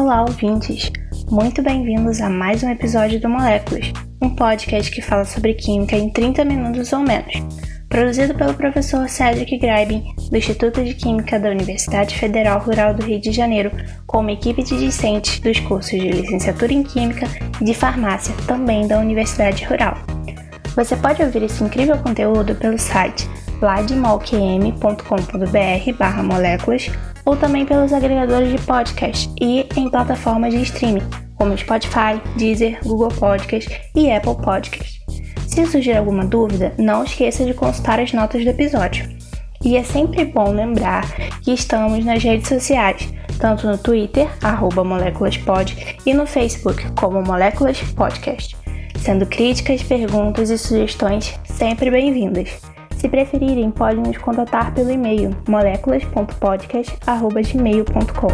Olá, ouvintes! Muito bem-vindos a mais um episódio do Moléculas, um podcast que fala sobre química em 30 minutos ou menos, produzido pelo professor Cedric Graeben, do Instituto de Química da Universidade Federal Rural do Rio de Janeiro, com uma equipe de discentes dos cursos de licenciatura em Química e de Farmácia, também da Universidade Rural. Você pode ouvir esse incrível conteúdo pelo site ladmolqm.com.br/moléculas ou também pelos agregadores de podcast e em plataformas de streaming, como Spotify, Deezer, Google Podcast e Apple Podcast. Se surgir alguma dúvida, não esqueça de consultar as notas do episódio. E é sempre bom lembrar que estamos nas redes sociais, tanto no Twitter, @moléculaspod, e no Facebook, como Moléculas Podcast, sendo críticas, perguntas e sugestões sempre bem-vindas. Se preferirem, podem nos contatar pelo e-mail moléculas.podcast@gmail.com.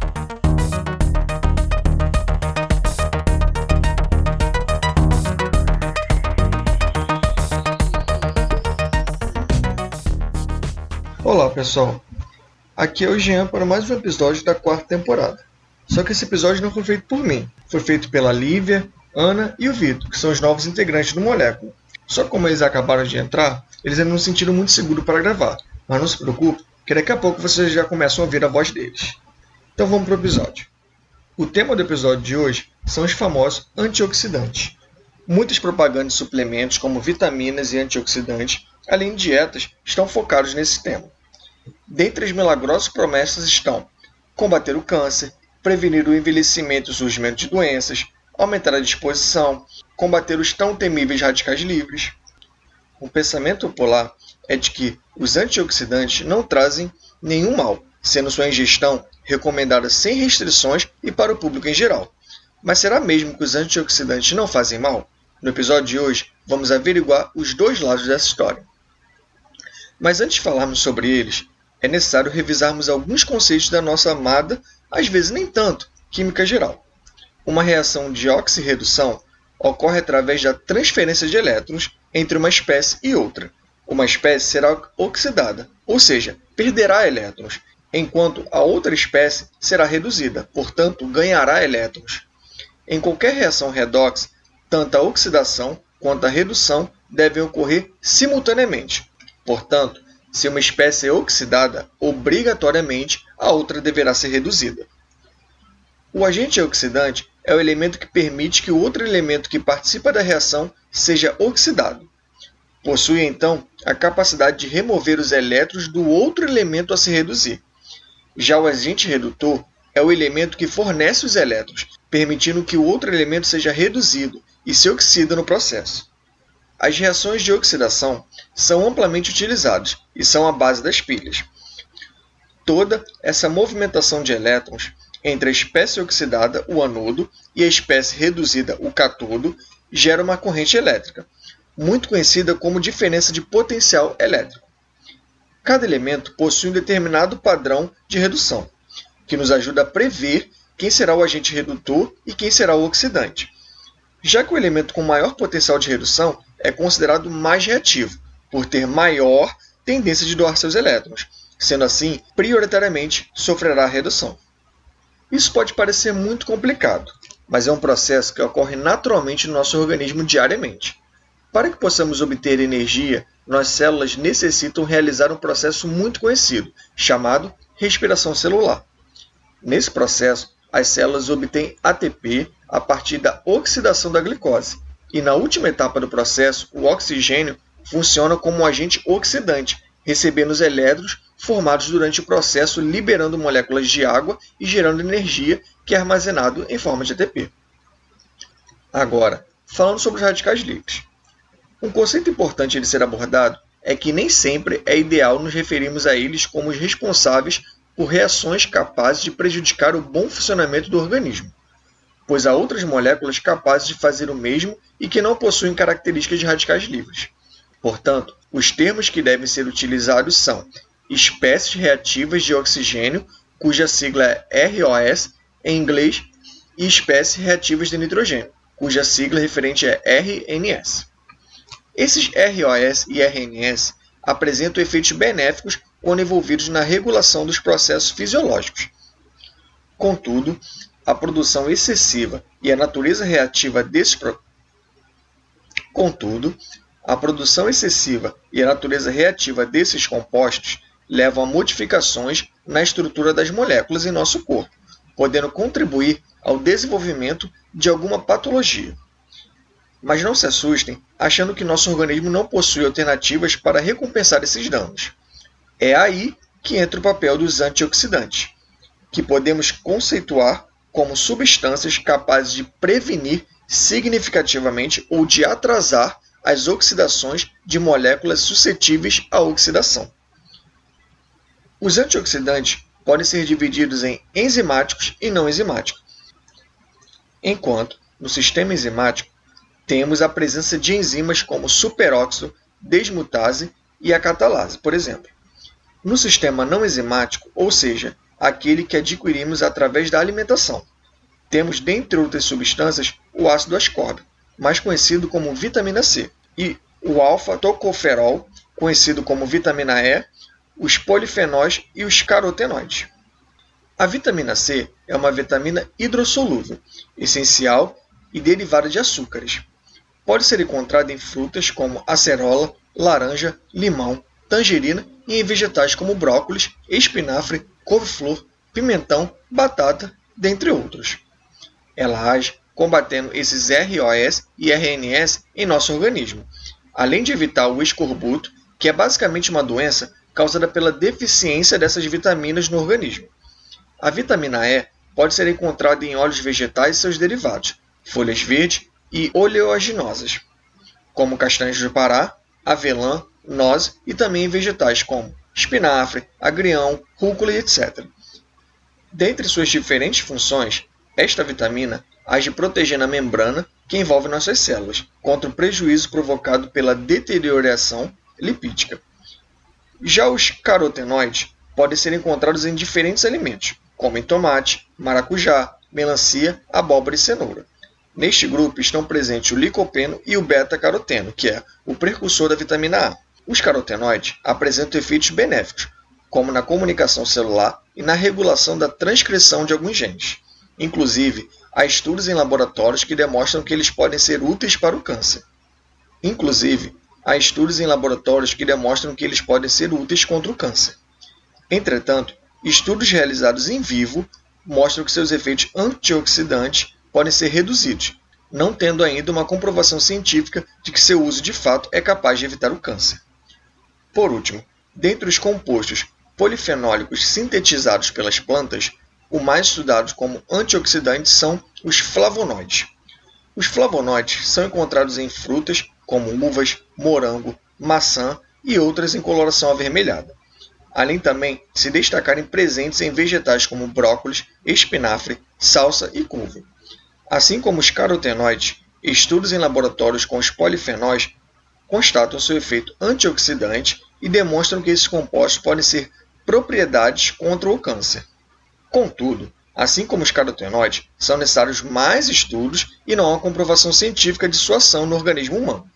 Olá pessoal, aqui é o Jean para mais um episódio da 4ª temporada. Só que esse episódio não foi feito por mim, foi feito pela Lívia, Ana e o Vitor, que são os novos integrantes do Molécula. Só que como eles acabaram de entrar, eles ainda não se sentiram muito seguros para gravar, mas não se preocupe, que daqui a pouco vocês já começam a ouvir a voz deles. Então vamos para o episódio. O tema do episódio de hoje são os famosos antioxidantes. Muitas propagandas de suplementos como vitaminas e antioxidantes, além de dietas, estão focados nesse tema. Dentre as milagrosas promessas estão combater o câncer, prevenir o envelhecimento e o surgimento de doenças, aumentar a disposição, combater os tão temíveis radicais livres. O pensamento popular é de que os antioxidantes não trazem nenhum mal, sendo sua ingestão recomendada sem restrições e para o público em geral. Mas será mesmo que os antioxidantes não fazem mal? No episódio de hoje, vamos averiguar os dois lados dessa história. Mas antes de falarmos sobre eles, é necessário revisarmos alguns conceitos da nossa amada, às vezes nem tanto, química geral. Uma reação de oxirredução ocorre através da transferência de elétrons entre uma espécie e outra. Uma espécie será oxidada, ou seja, perderá elétrons, enquanto a outra espécie será reduzida, portanto, ganhará elétrons. Em qualquer reação redox, tanto a oxidação quanto a redução devem ocorrer simultaneamente. Portanto, se uma espécie é oxidada, obrigatoriamente a outra deverá ser reduzida. O agente oxidante é o elemento que permite que o outro elemento que participa da reação seja oxidado. Possui, então, a capacidade de remover os elétrons do outro elemento a se reduzir. Já o agente redutor é o elemento que fornece os elétrons, permitindo que o outro elemento seja reduzido e se oxida no processo. As reações de oxidação são amplamente utilizadas e são a base das pilhas. Toda essa movimentação de elétrons entre a espécie oxidada, o anodo, e a espécie reduzida, o cátodo, gera uma corrente elétrica, muito conhecida como diferença de potencial elétrico. Cada elemento possui um determinado padrão de redução, que nos ajuda a prever quem será o agente redutor e quem será o oxidante. Já que o elemento com maior potencial de redução é considerado mais reativo, por ter maior tendência de doar seus elétrons, sendo assim, prioritariamente sofrerá a redução. Isso pode parecer muito complicado, mas é um processo que ocorre naturalmente no nosso organismo diariamente. Para que possamos obter energia, nossas células necessitam realizar um processo muito conhecido, chamado respiração celular. Nesse processo, as células obtêm ATP a partir da oxidação da glicose, e na última etapa do processo, o oxigênio funciona como um agente oxidante, recebendo os elétrons formados durante o processo, liberando moléculas de água e gerando energia que é armazenado em forma de ATP. Agora, falando sobre os radicais livres. Um conceito importante de ser abordado é que nem sempre é ideal nos referirmos a eles como os responsáveis por reações capazes de prejudicar o bom funcionamento do organismo, pois há outras moléculas capazes de fazer o mesmo e que não possuem características de radicais livres. Portanto, os termos que devem ser utilizados são espécies reativas de oxigênio, cuja sigla é ROS em inglês, e espécies reativas de nitrogênio, cuja sigla referente é RNS. Esses ROS e RNS apresentam efeitos benéficos quando envolvidos na regulação dos processos fisiológicos. Contudo, a produção excessiva e a natureza reativa desses compostos levam a modificações na estrutura das moléculas em nosso corpo, podendo contribuir ao desenvolvimento de alguma patologia. Mas não se assustem achando que nosso organismo não possui alternativas para recompensar esses danos. É aí que entra o papel dos antioxidantes, que podemos conceituar como substâncias capazes de prevenir significativamente ou de atrasar as oxidações de moléculas suscetíveis à oxidação. Os antioxidantes podem ser divididos em enzimáticos e não enzimáticos. Enquanto, no sistema enzimático, temos a presença de enzimas como superóxido, desmutase e a catalase, por exemplo. No sistema não enzimático, ou seja, aquele que adquirimos através da alimentação, temos, dentre outras substâncias, o ácido ascórbico, mais conhecido como vitamina C, e o alfa-tocoferol, conhecido como vitamina E, os polifenóis e os carotenoides. A vitamina C é uma vitamina hidrossolúvel, essencial e derivada de açúcares. Pode ser encontrada em frutas como acerola, laranja, limão, tangerina e em vegetais como brócolis, espinafre, couve-flor, pimentão, batata, dentre outros. Ela age combatendo esses ROS e RNS em nosso organismo, além de evitar o escorbuto, que é basicamente uma doença causada pela deficiência dessas vitaminas no organismo. A vitamina E pode ser encontrada em óleos vegetais e seus derivados, folhas verdes e oleaginosas, como castanhas do Pará, avelã, noz e também em vegetais como espinafre, agrião, rúcula e etc. Dentre suas diferentes funções, esta vitamina age protegendo a membrana que envolve nossas células contra o prejuízo provocado pela deterioração lipídica. Já os carotenoides podem ser encontrados em diferentes alimentos, como em tomate, maracujá, melancia, abóbora e cenoura. Neste grupo estão presentes o licopeno e o beta-caroteno, que é o precursor da vitamina A. Os carotenoides apresentam efeitos benéficos, como na comunicação celular e na regulação da transcrição de alguns genes. Inclusive, há estudos em laboratórios que demonstram que eles podem ser úteis para o câncer. Contra o câncer. Entretanto, estudos realizados em vivo mostram que seus efeitos antioxidantes podem ser reduzidos, não tendo ainda uma comprovação científica de que seu uso de fato é capaz de evitar o câncer. Por último, dentre os compostos polifenólicos sintetizados pelas plantas, o mais estudado como antioxidantes são os flavonoides. Os flavonoides são encontrados em frutas como uvas, morango, maçã e outras em coloração avermelhada, além também de se destacarem presentes em vegetais como brócolis, espinafre, salsa e couve. Assim como os carotenoides, estudos em laboratórios com os polifenóis constatam seu efeito antioxidante e demonstram que esses compostos podem ser propriedades contra o câncer. Contudo, assim como os carotenoides, são necessários mais estudos e não há comprovação científica de sua ação no organismo humano.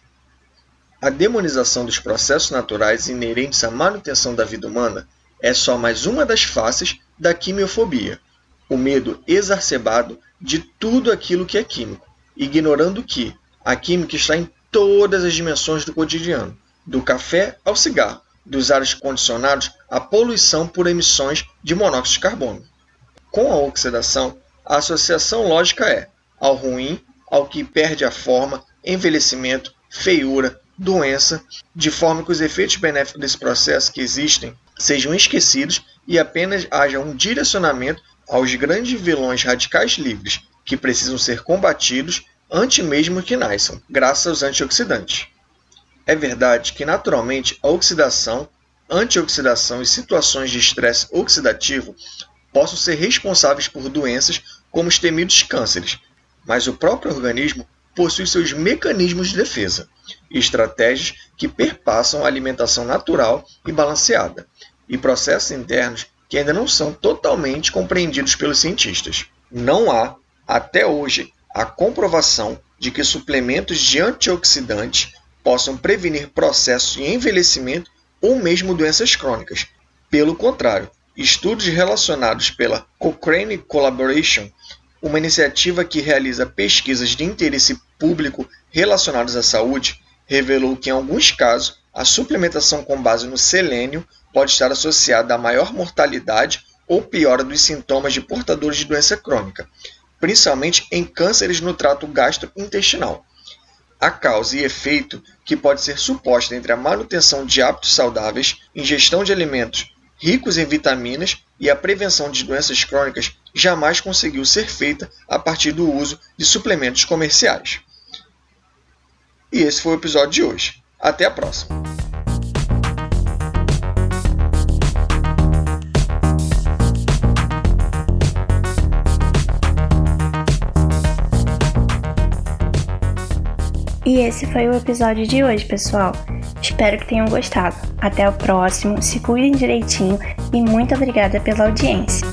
A demonização dos processos naturais inerentes à manutenção da vida humana é só mais uma das faces da quimiofobia, o medo exacerbado de tudo aquilo que é químico, ignorando que a química está em todas as dimensões do cotidiano, do café ao cigarro, dos ares condicionados à poluição por emissões de monóxido de carbono. Com a oxidação, a associação lógica é ao ruim, ao que perde a forma, envelhecimento, feiura, doença, de forma que os efeitos benéficos desse processo que existem sejam esquecidos e apenas haja um direcionamento aos grandes vilões radicais livres que precisam ser combatidos antes mesmo que nasçam, graças aos antioxidantes. É verdade que, naturalmente, a oxidação, antioxidação e situações de estresse oxidativo possam ser responsáveis por doenças como os temidos cânceres, mas o próprio organismo possui seus mecanismos de defesa e estratégias que perpassam a alimentação natural e balanceada, e processos internos que ainda não são totalmente compreendidos pelos cientistas. Não há, até hoje, a comprovação de que suplementos de antioxidantes possam prevenir processos de envelhecimento ou mesmo doenças crônicas. Pelo contrário, estudos relacionados pela Cochrane Collaboration, uma iniciativa que realiza pesquisas de interesse público relacionadas à saúde, revelou que, em alguns casos, a suplementação com base no selênio pode estar associada a maior mortalidade ou piora dos sintomas de portadores de doença crônica, principalmente em cânceres no trato gastrointestinal. A causa e efeito que pode ser suposta entre a manutenção de hábitos saudáveis, ingestão de alimentos ricos em vitaminas e a prevenção de doenças crônicas jamais conseguiu ser feita a partir do uso de suplementos comerciais. E esse foi o episódio de hoje. Até a próxima! E esse foi o episódio de hoje, pessoal. Espero que tenham gostado. Até o próximo, se cuidem direitinho e muito obrigada pela audiência.